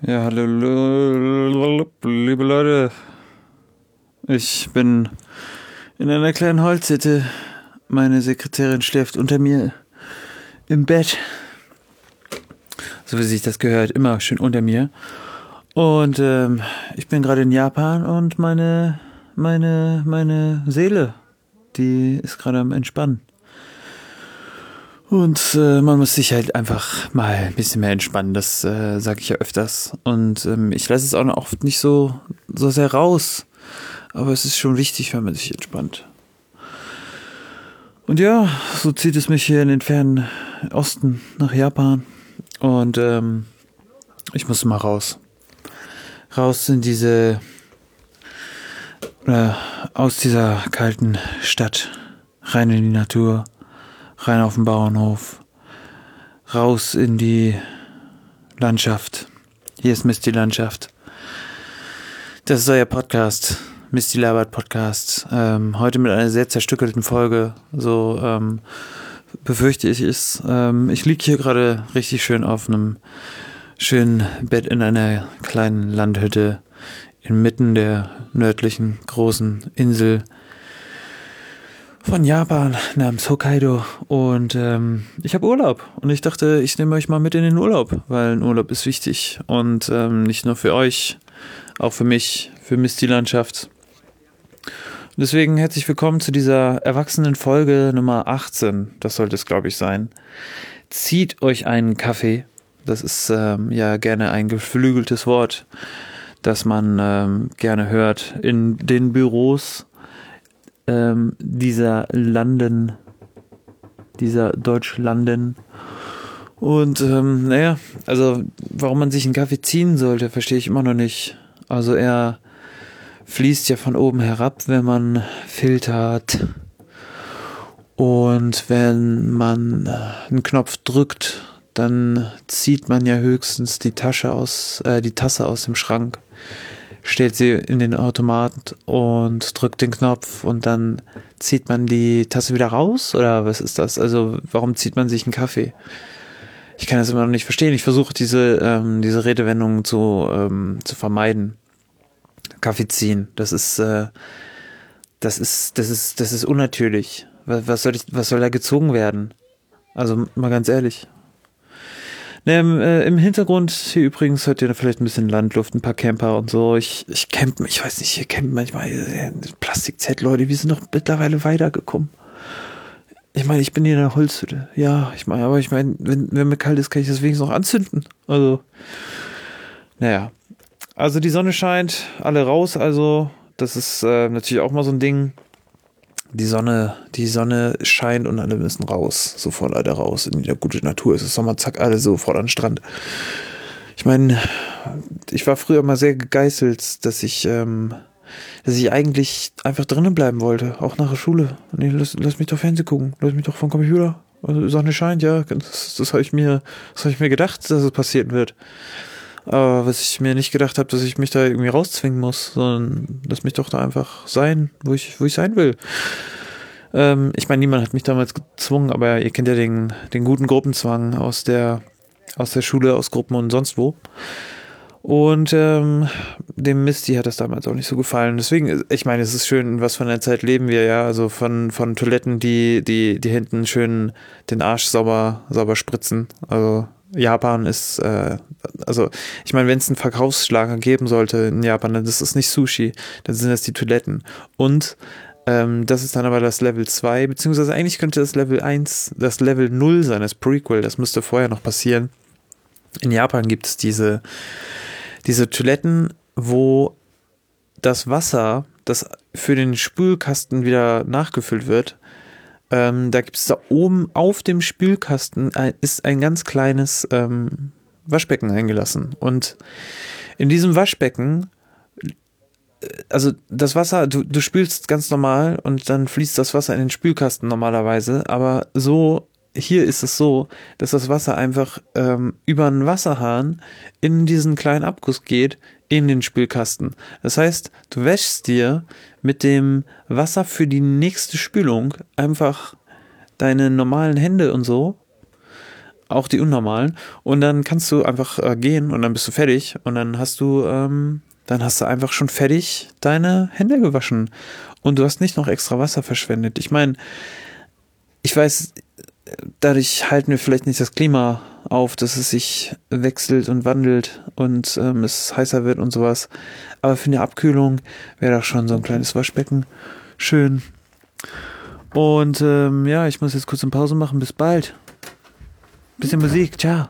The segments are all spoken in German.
Ja, hallo, liebe Leute. Ich bin in einer kleinen Holzhütte. Meine Sekretärin schläft unter mir im Bett. So wie sich das gehört, immer schön unter mir. Und ich bin gerade in Japan und meine Seele, die ist gerade am Entspannen. Und man muss sich halt einfach mal ein bisschen mehr entspannen, das sage ich ja öfters. Und ich lasse es auch oft nicht so sehr raus. Aber es ist schon wichtig, wenn man sich entspannt. Und ja, so zieht es mich hier in den fernen Osten nach Japan. Und ich muss mal raus. Raus in aus dieser kalten Stadt. Rein in die Natur. Rein auf den Bauernhof. Raus in die Landschaft. Hier ist Misty Landschaft. Das ist euer Podcast. Misty Labert Podcast. Heute mit einer sehr zerstückelten Folge. So befürchte ich es. Ich liege hier gerade richtig schön auf einem schönen Bett in einer kleinen Landhütte inmitten der nördlichen großen Insel von Japan namens Hokkaido. Und ich habe Urlaub. Und ich dachte, ich nehme euch mal mit in den Urlaub, weil ein Urlaub ist wichtig. Und nicht nur für euch, auch für mich, für Misty Landschaft. Deswegen herzlich willkommen zu dieser erwachsenen Folge Nummer 18. Das sollte es, glaube ich, sein. Zieht euch einen Kaffee. Das ist ja gerne ein geflügeltes Wort, das man gerne hört in den Büros dieser Deutschlanden. Und naja, also warum man sich einen Kaffee ziehen sollte, verstehe ich immer noch nicht. Also er fließt ja von oben herab, wenn man filtert. Und wenn man einen Knopf drückt, dann zieht man ja höchstens die Tasse aus dem Schrank, stellt sie in den Automat und drückt den Knopf und dann zieht man die Tasse wieder raus? Oder was ist das? Also warum zieht man sich einen Kaffee? Ich kann das immer noch nicht verstehen. Ich versuche diese Redewendungen zu vermeiden. Kaffee ziehen, das ist unnatürlich. Was soll da gezogen werden? Also mal ganz ehrlich. Im Hintergrund hier übrigens hört ihr vielleicht ein bisschen Landluft, ein paar Camper und so. Ich campe, ich weiß nicht, ihr campt manchmal Plastikzelt, Leute, wir sind doch mittlerweile weitergekommen. Ich meine, ich bin hier in der Holzhütte. Ja, ich meine, wenn mir kalt ist, kann ich das wenigstens noch anzünden. Also, naja. Also die Sonne scheint, alle raus, also das ist natürlich auch mal so ein Ding. Die Sonne scheint und alle müssen raus, sofort alle raus in die gute Natur. Es ist Sommer, zack, alle sofort an den Strand. Ich meine, ich war früher mal sehr gegeißelt, dass ich eigentlich einfach drinnen bleiben wollte, auch nach der Schule. Nee, lass mich doch Fernsehen gucken, lass mich doch vom Computer. Also die Sonne scheint, ja, das habe ich mir gedacht, dass es passieren wird. Aber was ich mir nicht gedacht habe, dass ich mich da irgendwie rauszwingen muss, sondern lass mich doch da einfach sein, wo ich sein will. Ich meine, niemand hat mich damals gezwungen, aber ihr kennt ja den guten Gruppenzwang aus der Schule, aus Gruppen und sonst wo. Und dem Misty hat das damals auch nicht so gefallen. Deswegen, ich meine, es ist schön, was von der Zeit leben wir, ja. Also von Toiletten, die hinten schön den Arsch sauber spritzen. Also Japan ist, also ich meine, wenn es einen Verkaufsschlager geben sollte in Japan, dann ist es nicht Sushi, dann sind das die Toiletten. Und das ist dann aber das Level 2, beziehungsweise eigentlich könnte das Level 1, das Level 0 sein, das Prequel, das müsste vorher noch passieren. In Japan gibt es diese Toiletten, wo das Wasser, das für den Spülkasten wieder nachgefüllt wird, da gibt es da oben auf dem Spülkasten ist ein ganz kleines Waschbecken eingelassen. Und in diesem Waschbecken, also das Wasser, du spülst ganz normal und dann fließt das Wasser in den Spülkasten normalerweise, aber hier ist es so, dass das Wasser einfach über einen Wasserhahn in diesen kleinen Abguss geht, in den Spülkasten. Das heißt, du wäschst dir mit dem Wasser für die nächste Spülung einfach deine normalen Hände und so auch die unnormalen. Und dann kannst du einfach gehen und dann bist du fertig und dann hast du einfach schon fertig deine Hände gewaschen und du hast nicht noch extra Wasser verschwendet. Ich meine, ich weiß, dadurch halten wir vielleicht nicht das Klima auf, dass es sich wechselt und wandelt und es heißer wird und sowas. Aber für eine Abkühlung wäre doch schon so ein kleines Waschbecken schön. Und ja, ich muss jetzt kurz eine Pause machen. Bis bald. Bisschen Musik. Ciao.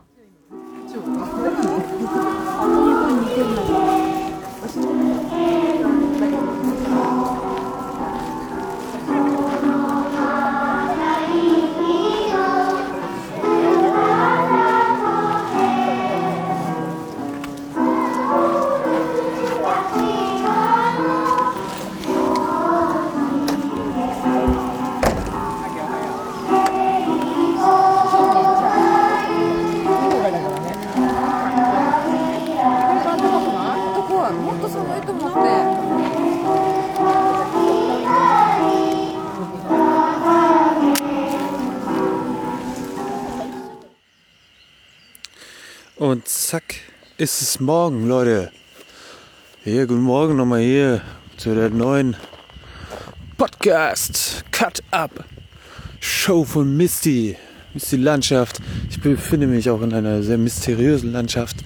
Und zack, ist es morgen, Leute. Hier, guten Morgen nochmal hier zu der neuen Podcast Cut Up Show von Misty. Misty Landschaft. Ich befinde mich auch in einer sehr mysteriösen Landschaft.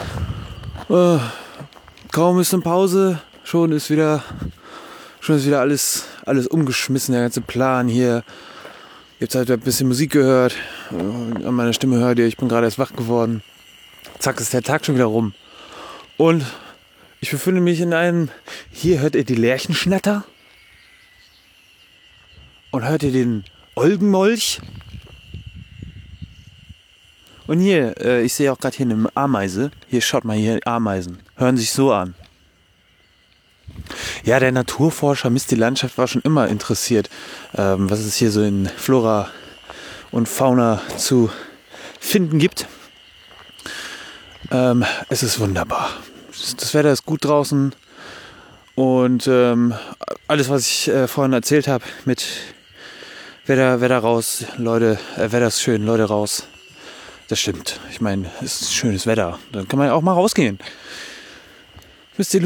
Kaum ist eine Pause, schon ist wieder alles umgeschmissen, der ganze Plan hier. Jetzt habt ihr ein bisschen Musik gehört, an meiner Stimme hört ihr, ich bin gerade erst wach geworden. Zack, ist der Tag schon wieder rum. Und ich befinde mich in einem... Hier hört ihr die Lerchenschnatter. Und hört ihr den Olgenmolch. Und hier, ich sehe auch gerade hier eine Ameise. Hier, schaut mal hier, Ameisen. Hören sich so an. Ja, der Naturforscher Misty Landschaft war schon immer interessiert, was es hier so in Flora und Fauna zu finden gibt. Es ist wunderbar. Das Wetter ist gut draußen und alles, was ich vorhin erzählt habe mit Wetter raus, Leute, Wetter ist schön, Leute raus. Das stimmt. Ich meine, es ist schönes Wetter. Dann kann man ja auch mal rausgehen. Misty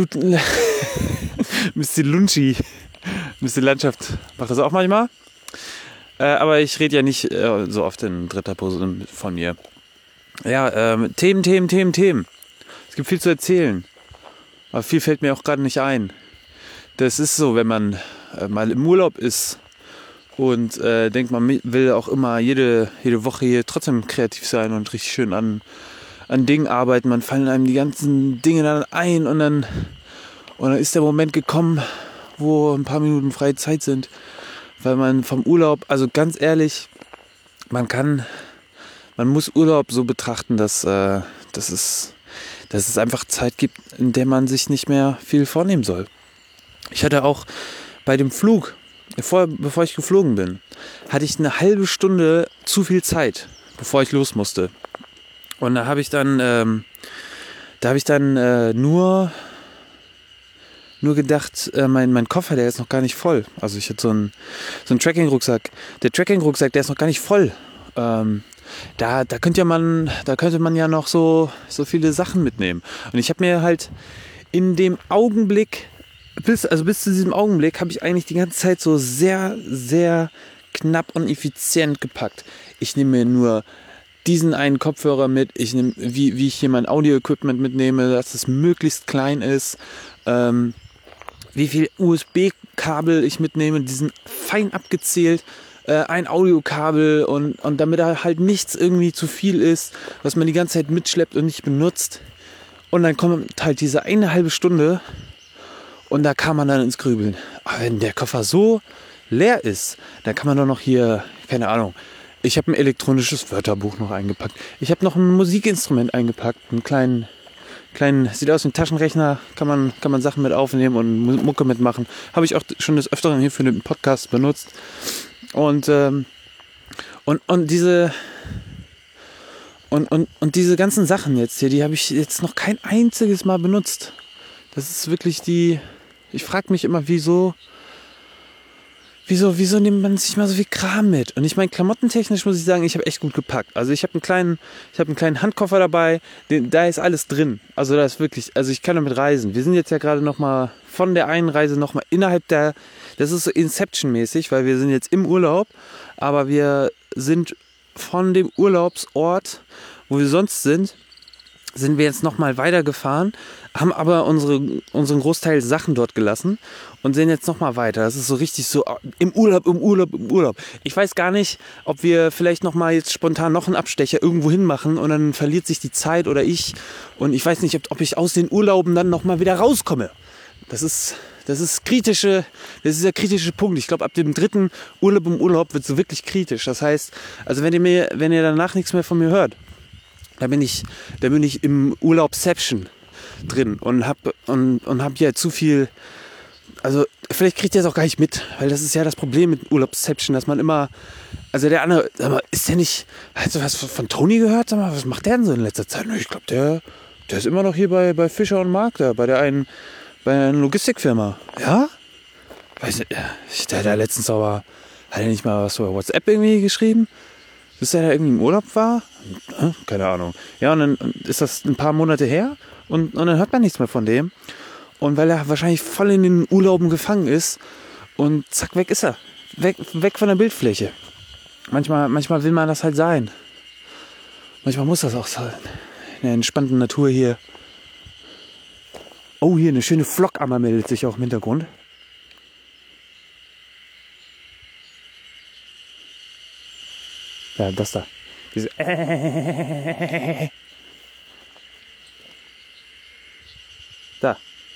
Lunchi, Misty Landschaft macht das auch manchmal. Aber ich rede ja nicht so oft in dritter Person von mir. Ja, Themen. Es gibt viel zu erzählen. Aber viel fällt mir auch gerade nicht ein. Das ist so, wenn man mal im Urlaub ist und denkt, man will auch immer jede Woche hier trotzdem kreativ sein und richtig schön an Dingen arbeiten. Man fallen einem die ganzen Dinge dann ein und dann ist der Moment gekommen, wo ein paar Minuten freie Zeit sind. Weil man vom Urlaub, also ganz ehrlich, man muss Urlaub so betrachten, dass es einfach Zeit gibt, in der man sich nicht mehr viel vornehmen soll. Ich hatte auch bei dem Flug, bevor ich geflogen bin, hatte ich eine halbe Stunde zu viel Zeit, bevor ich los musste. Und da habe ich dann, nur gedacht, mein Koffer, der ist noch gar nicht voll. Also ich hatte so einen Trekking-Rucksack. Der Trekking-Rucksack, der ist noch gar nicht voll. Da könnte man ja noch so viele Sachen mitnehmen. Und ich habe mir halt in dem Augenblick, bis zu diesem Augenblick, habe ich eigentlich die ganze Zeit so sehr, sehr knapp und effizient gepackt. Ich nehme mir nur diesen einen Kopfhörer mit. Ich nehme, wie ich hier mein Audio-Equipment mitnehme, dass es möglichst klein ist. Wie viel USB-Kabel ich mitnehme, die sind fein abgezählt. Ein Audiokabel und damit da halt nichts irgendwie zu viel ist, was man die ganze Zeit mitschleppt und nicht benutzt. Und dann kommt halt diese eine halbe Stunde und da kam man dann ins Grübeln. Aber wenn der Koffer so leer ist, dann kann man doch noch hier, keine Ahnung, ich habe ein elektronisches Wörterbuch noch eingepackt. Ich habe noch ein Musikinstrument eingepackt, einen kleinen, sieht aus wie ein Taschenrechner, kann man Sachen mit aufnehmen und Mucke mitmachen. Habe ich auch schon des Öfteren hier für den Podcast benutzt. Und diese ganzen Sachen jetzt hier, die habe ich jetzt noch kein einziges Mal benutzt. Das ist wirklich ich frage mich immer, wieso wieso nimmt man sich mal so viel Kram mit? Und ich meine, klamottentechnisch muss ich sagen, ich habe echt gut gepackt. Also ich habe einen kleinen Handkoffer dabei, da ist alles drin. Also da ist wirklich, also ich kann damit reisen. Wir sind jetzt ja gerade nochmal von der einen Reise nochmal das ist so Inception-mäßig, weil wir sind jetzt im Urlaub, aber wir sind von dem Urlaubsort, wo wir sonst sind wir jetzt nochmal weitergefahren, haben aber unseren Großteil Sachen dort gelassen und sind jetzt nochmal weiter. Das ist so richtig so im Urlaub. Ich weiß gar nicht, ob wir vielleicht nochmal jetzt spontan noch einen Abstecher irgendwo hin machen und dann verliert sich die Zeit oder ich. Und ich weiß nicht, ob ich aus den Urlauben dann nochmal wieder rauskomme. Das ist der kritische Punkt. Ich glaube, ab dem 3. Urlaub im Urlaub wird es so wirklich kritisch. Das heißt, also wenn ihr danach nichts mehr von mir hört, da bin ich im Urlaubception drin und hab ja zu viel, also vielleicht kriegt ihr es auch gar nicht mit, weil das ist ja das Problem mit Urlaubception, dass man immer, also der andere, sag mal, ist der nicht, hast du was von Toni gehört? Sag mal, was macht der denn so in letzter Zeit? Ich glaube, der ist immer noch hier bei Fischer und Mark da, bei einer Logistikfirma. Ja? Weiß nicht, der da letztens aber, hat er nicht mal was über WhatsApp irgendwie geschrieben? Bis er da irgendwie im Urlaub war? Keine Ahnung. Ja, und dann ist das ein paar Monate her und dann hört man nichts mehr von dem. Und weil er wahrscheinlich voll in den Urlauben gefangen ist und zack, weg ist er. Weg von der Bildfläche. Manchmal will man das halt sein. Manchmal muss das auch sein. In der entspannten Natur hier. Oh, hier eine schöne Flockammer meldet sich auch im Hintergrund. Ja, das da. Diese Da.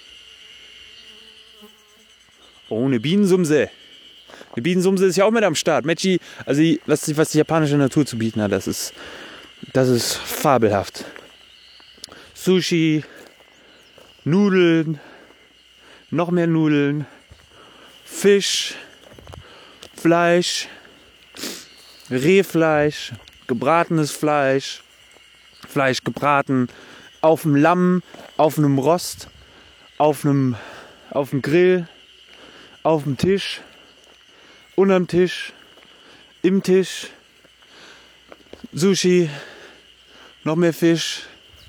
Oh, eine Bienensumse. Eine Bienensumse ist ja auch mit am Start. Mechi, also was die japanische Natur zu bieten hat, das ist fabelhaft. Sushi, Nudeln, noch mehr Nudeln, Fisch, Fleisch, Rehfleisch, gebratenes Fleisch, Fleisch gebraten, auf dem Lamm, auf einem Rost, auf dem Grill, auf dem Tisch, unterm Tisch, im Tisch, Sushi, noch mehr Fisch,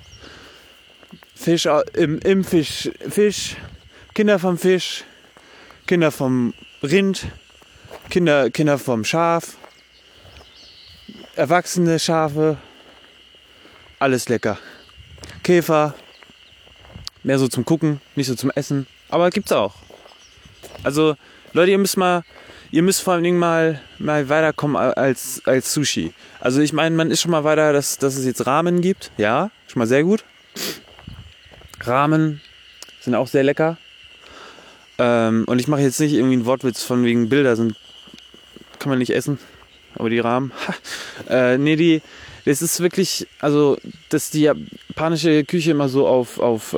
im Fisch, Kinder vom Fisch, Kinder vom Rind, Kinder vom Schaf, erwachsene Schafe, alles lecker. Käfer, mehr so zum Gucken, nicht so zum Essen, aber gibt's auch. Also Leute, ihr müsst vor allen Dingen mal weiterkommen als Sushi. Also ich meine, man ist schon mal weiter, dass es jetzt Ramen gibt, ja, schon mal sehr gut. Ramen sind auch sehr lecker. Und ich mache jetzt nicht irgendwie einen Wortwitz von wegen Bilder kann man nicht essen. Aber die Ramen, das ist wirklich, also, dass die japanische Küche immer so auf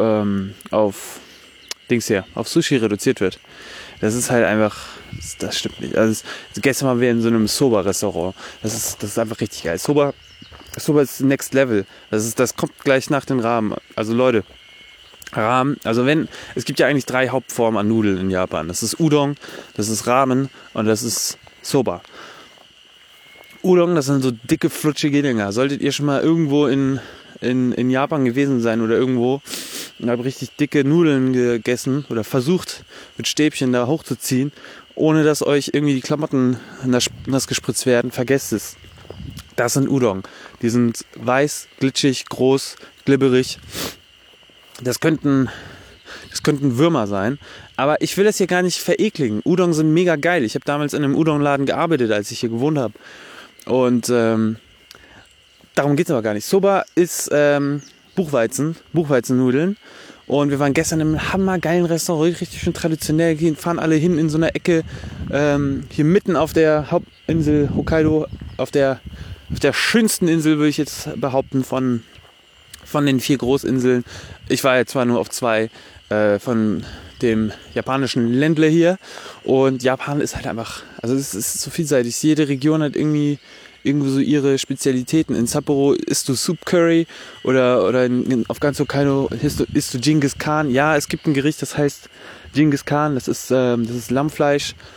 Sushi reduziert wird. Das ist halt einfach, das stimmt nicht. Also, gestern waren wir in so einem Soba-Restaurant. Das ist einfach richtig geil. Soba ist Next Level. Das kommt gleich nach den Ramen. Also Leute, Ramen, also es gibt ja eigentlich 3 Hauptformen an Nudeln in Japan. Das ist Udon, das ist Ramen und das ist Soba. Udon, das sind so dicke, flutschige Dinger. Solltet ihr schon mal irgendwo in Japan gewesen sein oder irgendwo und habt richtig dicke Nudeln gegessen oder versucht mit Stäbchen da hochzuziehen, ohne dass euch irgendwie die Klamotten nass gespritzt werden, vergesst es. Das sind Udon. Die sind weiß, glitschig, groß, glibberig. Das könnten Würmer sein. Aber ich will das hier gar nicht verekligen. Udon sind mega geil. Ich habe damals in einem Udon-Laden gearbeitet, als ich hier gewohnt habe. Und darum geht es aber gar nicht. Soba ist Buchweizennudeln. Und wir waren gestern im hammergeilen Restaurant, richtig schön traditionell. Fahren alle hin in so einer Ecke, hier mitten auf der Hauptinsel Hokkaido, auf der schönsten Insel, würde ich jetzt behaupten, von den 4 Großinseln. Ich war jetzt zwar nur auf 2 von dem japanischen Ländle hier. Und Japan ist halt einfach, also es ist so vielseitig. Jede Region hat irgendwie so ihre Spezialitäten. In Sapporo isst du Soup Curry oder auf ganz Hokkaido isst du Genghis Khan. Ja, es gibt ein Gericht, das heißt Genghis Khan. Das ist Lammfleisch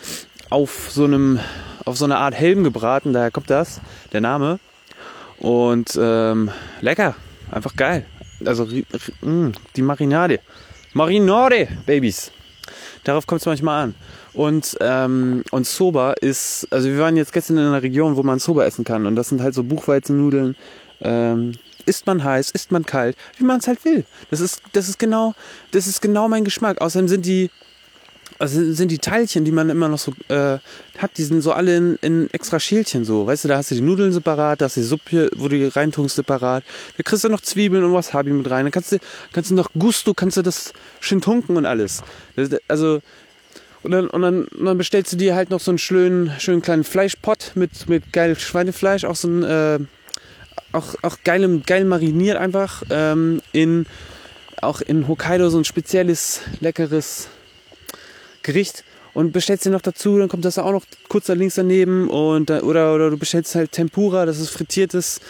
auf so einer Art Helm gebraten, daher kommt das, der Name. Und lecker, einfach geil. Also die Marinade, Babys. Darauf kommt es manchmal an. Und Soba ist, also wir waren jetzt gestern in einer Region, wo man Soba essen kann. Und das sind halt so Buchweizennudeln. Isst man heiß, isst man kalt, wie man es halt will. Das ist genau mein Geschmack. Außerdem sind die Teilchen, die man immer noch so hat, die sind so alle in extra Schälchen so. Weißt du, da hast du die Nudeln separat, da hast du die Suppe, wo du die reintust, separat. Da kriegst du noch Zwiebeln und Wasabi mit rein. Dann kannst du noch Gusto, kannst du das schön tunken und alles. Also, und dann bestellst du dir halt noch so einen schönen kleinen Fleischpott mit geil Schweinefleisch, auch so ein, auch geil mariniert einfach. Auch in Hokkaido so ein spezielles, leckeres Gericht und bestellst dir noch dazu, dann kommt das auch noch kurz da links daneben und oder du bestellst halt Tempura, das ist frittiertes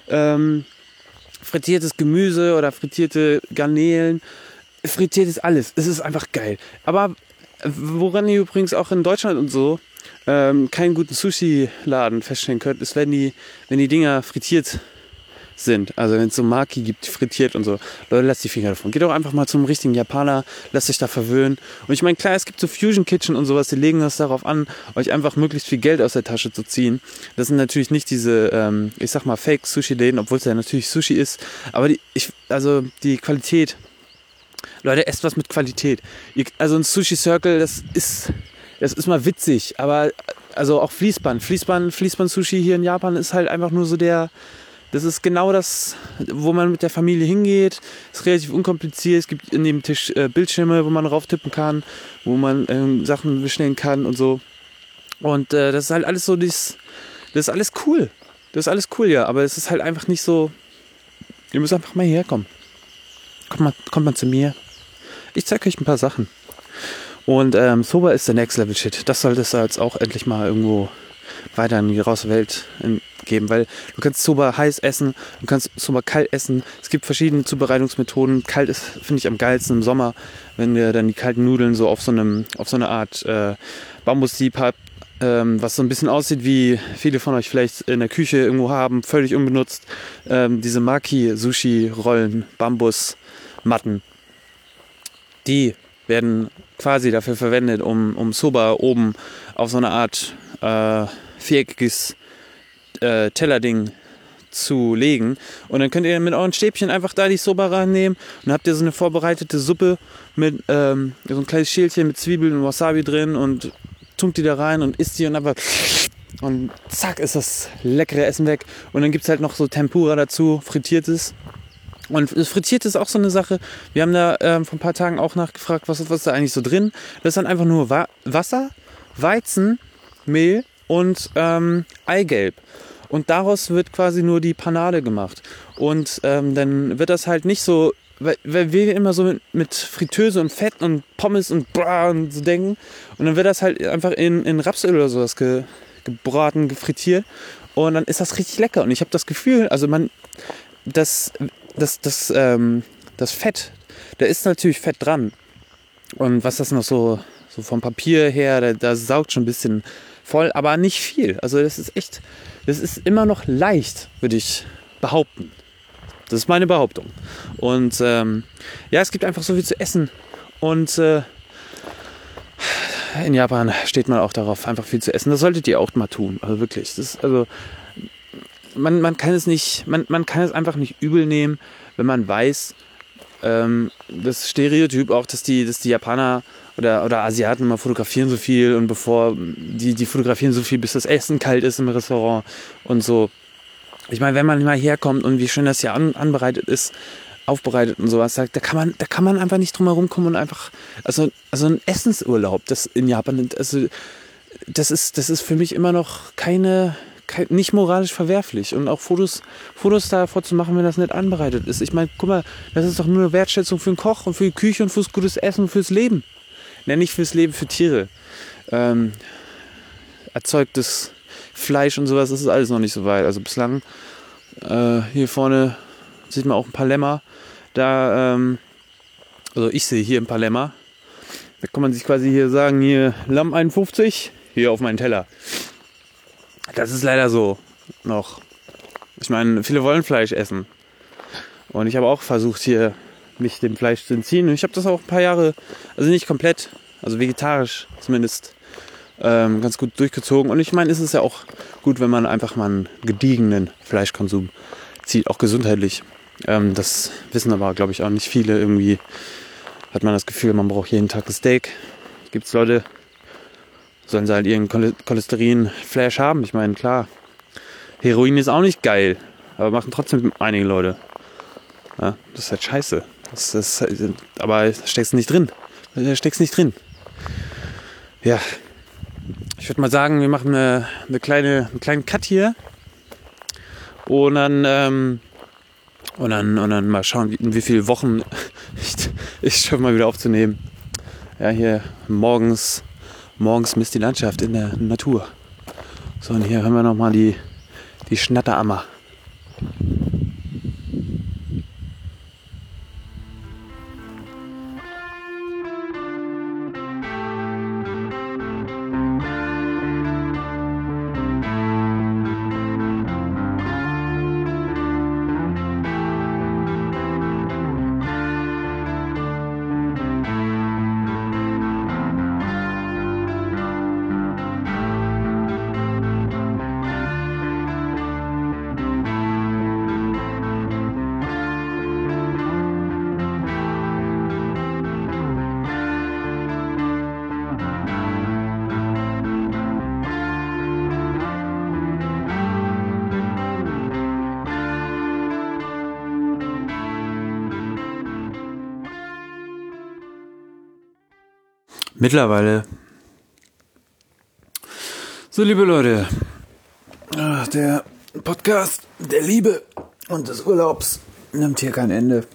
Gemüse oder frittierte Garnelen, frittiertes alles. Es ist einfach geil. Aber woran ihr übrigens auch in Deutschland und so keinen guten Sushi-Laden feststellen könnt, ist, wenn die Dinger frittiert sind. Also wenn es so Maki gibt, frittiert und so. Leute, lasst die Finger davon. Geht doch einfach mal zum richtigen Japaner, lasst euch da verwöhnen. Und ich meine, klar, es gibt so Fusion Kitchen und sowas, die legen das darauf an, euch einfach möglichst viel Geld aus der Tasche zu ziehen. Das sind natürlich nicht diese, ich sag mal, Fake-Sushi-Läden, obwohl es ja natürlich Sushi ist. Aber die Qualität. Leute, esst was mit Qualität. Also ein Sushi-Circle, das ist mal witzig, aber also auch Fließband-Sushi hier in Japan ist halt einfach nur so das ist genau das, wo man mit der Familie hingeht. Ist relativ unkompliziert. Es gibt in dem Tisch Bildschirme, wo man drauf tippen kann, wo man Sachen bestellen kann und so. Und das ist halt alles so, das ist alles cool. Das ist alles cool, ja. Aber es ist halt einfach nicht so, ihr müsst einfach mal hierher kommen. Kommt mal zu mir. Ich zeige euch ein paar Sachen. Und Soba ist der Next Level Shit. Das sollte es jetzt auch endlich mal irgendwo weiter in die große Welt geben, weil du kannst Soba heiß essen, du kannst Soba kalt essen. Es gibt verschiedene Zubereitungsmethoden. Kalt ist, finde ich, am geilsten im Sommer, wenn ihr dann die kalten Nudeln so auf so eine Art Bambusdieb habt, was so ein bisschen aussieht, wie viele von euch vielleicht in der Küche irgendwo haben, völlig unbenutzt. Diese Maki-Sushi-Rollen, Bambusmatten, die werden quasi dafür verwendet, um Soba oben auf so eine Art viereckiges Tellerding zu legen. Und dann könnt ihr mit euren Stäbchen einfach da die Soba reinnehmen und dann habt ihr so eine vorbereitete Suppe mit so ein kleines Schälchen mit Zwiebeln und Wasabi drin und tunkt die da rein und isst die und zack ist das leckere Essen weg. Und dann gibt es halt noch so Tempura dazu, frittiertes. Und frittiert ist auch so eine Sache. Wir haben da vor ein paar Tagen auch nachgefragt, was ist da eigentlich so drin. Das ist dann einfach nur Wasser, Weizen, Mehl und Eigelb. Und daraus wird quasi nur die Panade gemacht. Und dann wird das halt nicht so, weil wir immer so mit Fritteuse und Fett und Pommes und bla und so denken. Und dann wird das halt einfach in Rapsöl oder sowas gebraten, gefrittiert. Und dann ist das richtig lecker. Und ich habe das Gefühl, also das Fett, da ist natürlich Fett dran. Und was das noch so vom Papier her, da saugt schon ein bisschen voll, aber nicht viel. Also das ist immer noch leicht, würde ich behaupten. Das ist meine Behauptung. Und ja, es gibt einfach so viel zu essen. Und in Japan steht man auch darauf, einfach viel zu essen. Das solltet ihr auch mal tun. Also wirklich. Man kann es einfach nicht übel nehmen, wenn man weiß, das Stereotyp auch, dass die Japaner oder Asiaten mal fotografieren so viel und die fotografieren so viel, bis das Essen kalt ist im Restaurant und so. Ich meine, wenn man mal herkommt und wie schön das hier anbereitet ist, aufbereitet und sowas, da kann man einfach nicht drum herum kommen und einfach, also ein Essensurlaub, das in Japan, also das ist für mich immer noch nicht moralisch verwerflich und auch Fotos davor zu machen, wenn das nicht anbereitet ist. Ich meine, guck mal, das ist doch nur eine Wertschätzung für den Koch und für die Küche und fürs gutes Essen und fürs Leben. Ja, nicht fürs Leben, für Tiere. Erzeugtes Fleisch und sowas, das ist alles noch nicht so weit. Also bislang, hier vorne sieht man auch ein paar Lämmer. Also ich sehe hier ein paar Lämmer. Da kann man sich quasi hier sagen, hier Lamm 51, hier auf meinen Teller. Das ist leider so noch. Ich meine, viele wollen Fleisch essen. Und ich habe auch versucht, hier mich dem Fleisch zu entziehen. Und ich habe das auch ein paar Jahre, also nicht komplett, also vegetarisch zumindest, ganz gut durchgezogen. Und ich meine, es ist ja auch gut, wenn man einfach mal einen gediegenen Fleischkonsum zieht, auch gesundheitlich. Das wissen aber, glaube ich, auch nicht viele. Irgendwie hat man das Gefühl, man braucht jeden Tag ein Steak. Gibt es Leute, sollen sie halt ihren Cholesterin-Flash haben. Ich meine, klar, Heroin ist auch nicht geil, aber machen trotzdem einige Leute. Ja, das ist halt scheiße. Aber da steckst du nicht drin. Da steckst nicht drin. Ja, ich würde mal sagen, wir machen einen kleinen Cut hier. Und dann mal schauen, in wie viele Wochen ich schaffe mal wieder aufzunehmen. Ja, hier morgens misst die Landschaft in der Natur. So, und hier haben wir nochmal die Schnatterammer. Mittlerweile. So, liebe Leute, der Podcast der Liebe und des Urlaubs nimmt hier kein Ende.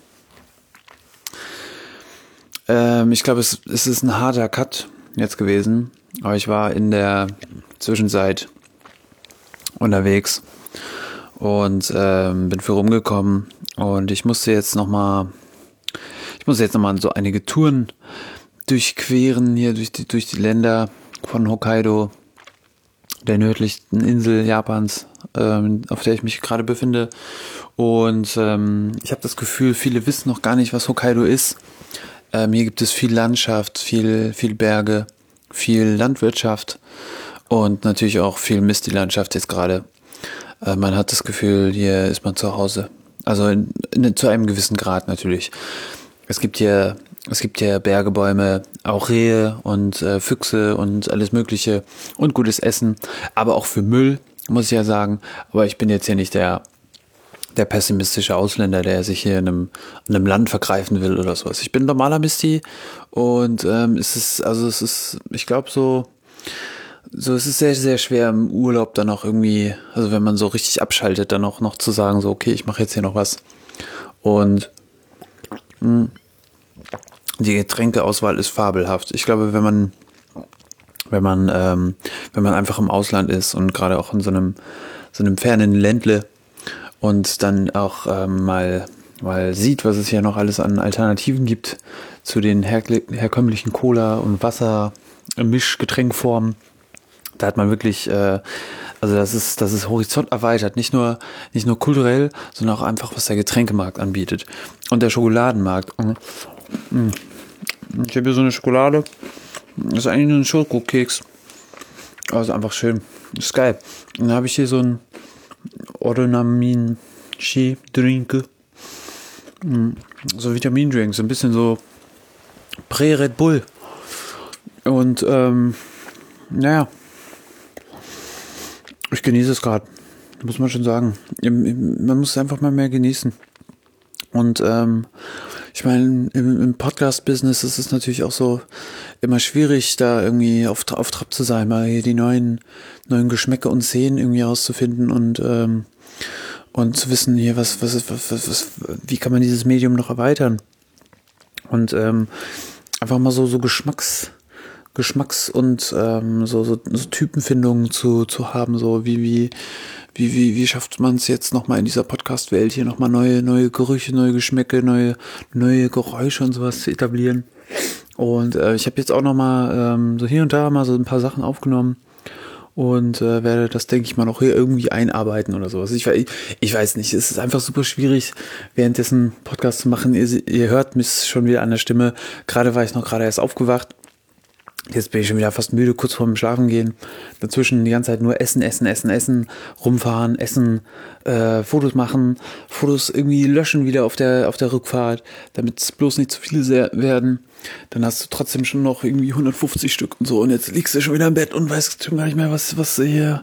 Ich glaube, es ist ein harter Cut jetzt gewesen, aber ich war in der Zwischenzeit unterwegs und bin viel rumgekommen und ich musste jetzt noch mal so einige Touren durchqueren hier durch die Länder von Hokkaido, der nördlichsten Insel Japans, auf der ich mich gerade befinde. Und ich habe das Gefühl, viele wissen noch gar nicht, was Hokkaido ist. Hier gibt es viel Landschaft, viel Berge, viel Landwirtschaft und natürlich auch viel Mist, die Landschaft jetzt gerade. Man hat das Gefühl, hier ist man zu Hause. Also zu einem gewissen Grad natürlich. Es gibt hier Berge, Bäume, auch Rehe und Füchse und alles Mögliche und gutes Essen, aber auch für Müll, muss ich ja sagen. Aber ich bin jetzt hier nicht der pessimistische Ausländer, der sich hier in einem Land vergreifen will oder sowas. Ich bin ein normaler Misti und ich glaube es ist sehr, sehr schwer im Urlaub dann auch irgendwie, also wenn man so richtig abschaltet, dann auch noch zu sagen, so okay, ich mache jetzt hier noch was. Und die Getränkeauswahl ist fabelhaft. Ich glaube, wenn man einfach im Ausland ist und gerade auch in so einem fernen Ländle und dann auch mal sieht, was es hier noch alles an Alternativen gibt zu den herkömmlichen Cola- und Wasser-Mischgetränkformen, da hat man wirklich, also das ist Horizont erweitert, nicht nur kulturell, sondern auch einfach, was der Getränkemarkt anbietet und der Schokoladenmarkt. Ich habe hier so eine Schokolade, das ist eigentlich nur ein Schokokeks, aber ist einfach schön, ist geil. Und dann habe ich hier so ein Ordenamin-Drink, so Vitamindrinks, ein bisschen so Prä-Red Bull und naja, ich genieße es gerade, muss man schon sagen. Man muss es einfach mal mehr genießen. Und ich meine, im Podcast-Business ist es natürlich auch so immer schwierig, da irgendwie auf Trab zu sein, mal hier die neuen Geschmäcker und Szenen irgendwie rauszufinden und zu wissen hier, wie kann man dieses Medium noch erweitern. Und einfach mal so Geschmacks- und so Typenfindungen zu haben, so wie schafft man es jetzt nochmal in dieser Podcast-Welt hier nochmal neue Gerüche, neue Geschmäcke, neue Geräusche und sowas zu etablieren. Und ich habe jetzt auch nochmal so hier und da mal so ein paar Sachen aufgenommen, und werde das, denke ich mal, noch hier irgendwie einarbeiten oder sowas. Ich weiß nicht, es ist einfach super schwierig, währenddessen Podcast zu machen. Ihr hört mich schon wieder an der Stimme. Gerade war ich noch gerade erst aufgewacht. Jetzt bin ich schon wieder fast müde, kurz vorm Schlafen gehen. Dazwischen die ganze Zeit nur essen, rumfahren, essen, Fotos machen, Fotos irgendwie löschen wieder auf der Rückfahrt, damit es bloß nicht zu viele werden. Dann hast du trotzdem schon noch irgendwie 150 Stück und so. Und jetzt liegst du schon wieder im Bett und weißt schon gar nicht mehr, was hier...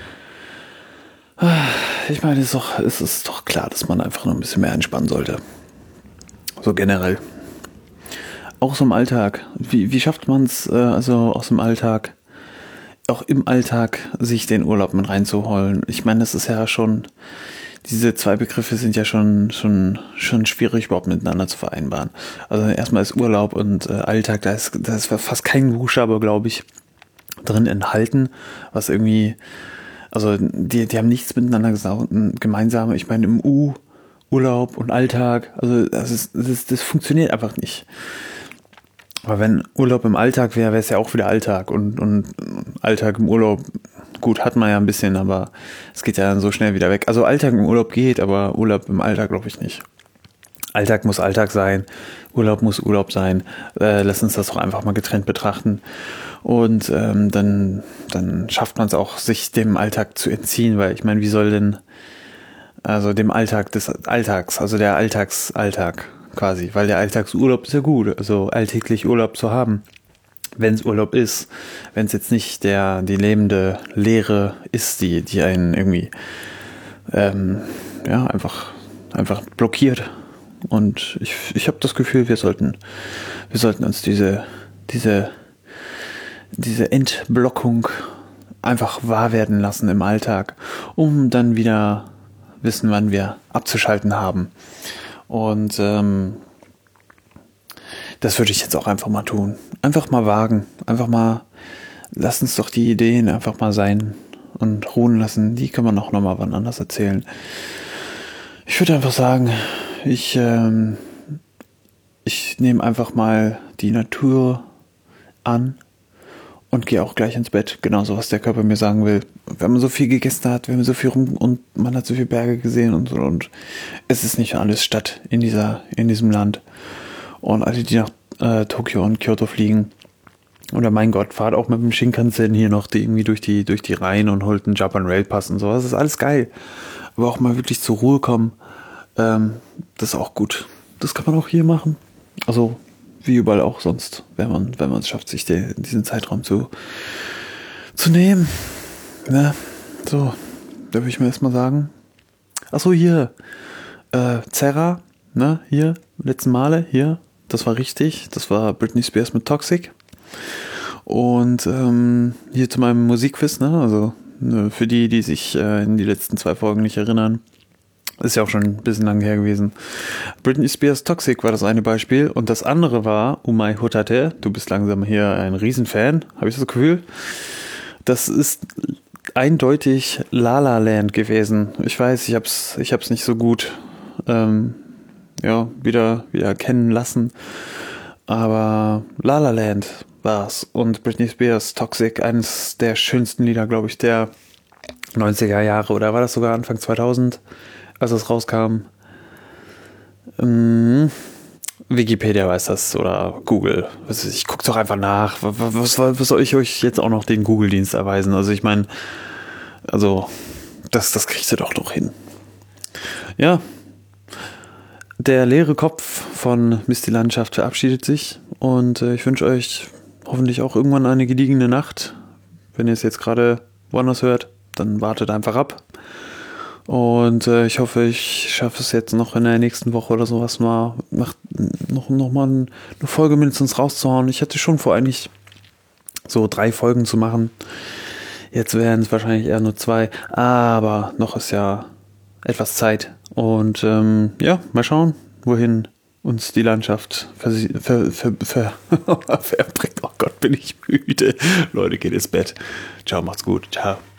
Ich meine, es ist doch klar, dass man einfach noch ein bisschen mehr entspannen sollte. So generell. Auch so im Alltag. Wie schafft man es, also aus dem Alltag, auch im Alltag, sich den Urlaub mit reinzuholen? Ich meine, das ist ja schon, diese zwei Begriffe sind ja schon schwierig überhaupt miteinander zu vereinbaren. Also erstmal ist Urlaub und Alltag, da ist fast kein Buchstabe, glaube ich, drin enthalten, was irgendwie, also die haben nichts miteinander gemeinsam. Ich meine, im Urlaub und Alltag, also das funktioniert einfach nicht. Aber wenn Urlaub im Alltag wäre, wäre es ja auch wieder Alltag. Und Alltag im Urlaub, gut, hat man ja ein bisschen, aber es geht ja dann so schnell wieder weg. Also Alltag im Urlaub geht, aber Urlaub im Alltag glaube ich nicht. Alltag muss Alltag sein, Urlaub muss Urlaub sein. Lass uns das doch einfach mal getrennt betrachten. Und dann schafft man es auch, sich dem Alltag zu entziehen, weil ich meine, wie soll denn, also dem Alltag des Alltags, also der Alltag quasi, weil der Alltagsurlaub ist ja gut, also alltäglich Urlaub zu haben, wenn es Urlaub ist, wenn es jetzt nicht die lebende Leere ist, die einen irgendwie einfach blockiert. Und ich habe das Gefühl, wir sollten uns diese Entblockung einfach wahr werden lassen im Alltag, um dann wieder wissen, wann wir abzuschalten haben. Und das würde ich jetzt auch einfach mal tun. Einfach mal wagen. Einfach mal, lass uns doch die Ideen einfach mal sein und ruhen lassen. Die können wir noch mal wann anders erzählen. Ich würde einfach sagen, ich nehme einfach mal die Natur an und gehe auch gleich ins Bett. Genauso, was der Körper mir sagen will. Wenn man so viel gegessen hat, wenn man so viel und man hat so viele Berge gesehen und so, und es ist nicht alles Stadt in diesem Land. Und alle, die nach Tokio und Kyoto fliegen, oder mein Gott, fahrt auch mit dem Shinkansen hier noch irgendwie durch die Reihen und holt einen Japan Rail Pass und so. Das ist alles geil. Aber auch mal wirklich zur Ruhe kommen, das ist auch gut. Das kann man auch hier machen. Also wie überall auch sonst, wenn man es schafft, sich diesen Zeitraum zu nehmen. Ja, so, da würde ich mir erstmal sagen. Achso, hier, Zerra, ne, hier, letzten Male, hier, das war richtig, das war Britney Spears mit Toxic. Und hier zu meinem Musikquiz, ne, also für die sich in die letzten 2 Folgen nicht erinnern, ist ja auch schon ein bisschen lang her gewesen. Britney Spears Toxic war das eine Beispiel und das andere war Umai Hotate. Du bist langsam hier ein Riesenfan, habe ich das Gefühl. Das ist eindeutig La La Land gewesen. Ich weiß, ich hab's nicht so gut wieder kennen lassen. Aber La La Land war's. Und Britney Spears Toxic, eines der schönsten Lieder, glaube ich, der 90er Jahre. Oder war das sogar Anfang 2000, als es rauskam? Wikipedia weiß das oder Google. Ich gucke doch einfach nach. Was soll ich euch jetzt auch noch den Google-Dienst erweisen? Also ich meine, das kriegt ihr doch noch hin. Ja, der leere Kopf von Misty Landschaft verabschiedet sich und ich wünsche euch hoffentlich auch irgendwann eine gediegene Nacht. Wenn ihr es jetzt gerade woanders hört, dann wartet einfach ab. Und ich hoffe, ich schaffe es jetzt noch in der nächsten Woche oder sowas mal noch mal eine Folge mindestens rauszuhauen. Ich hatte schon vor, eigentlich so 3 Folgen zu machen. Jetzt wären es wahrscheinlich eher nur 2, aber noch ist ja etwas Zeit. Und mal schauen, wohin uns die Landschaft verbringt. Oh Gott, bin ich müde. Leute, geht ins Bett. Ciao, macht's gut. Ciao.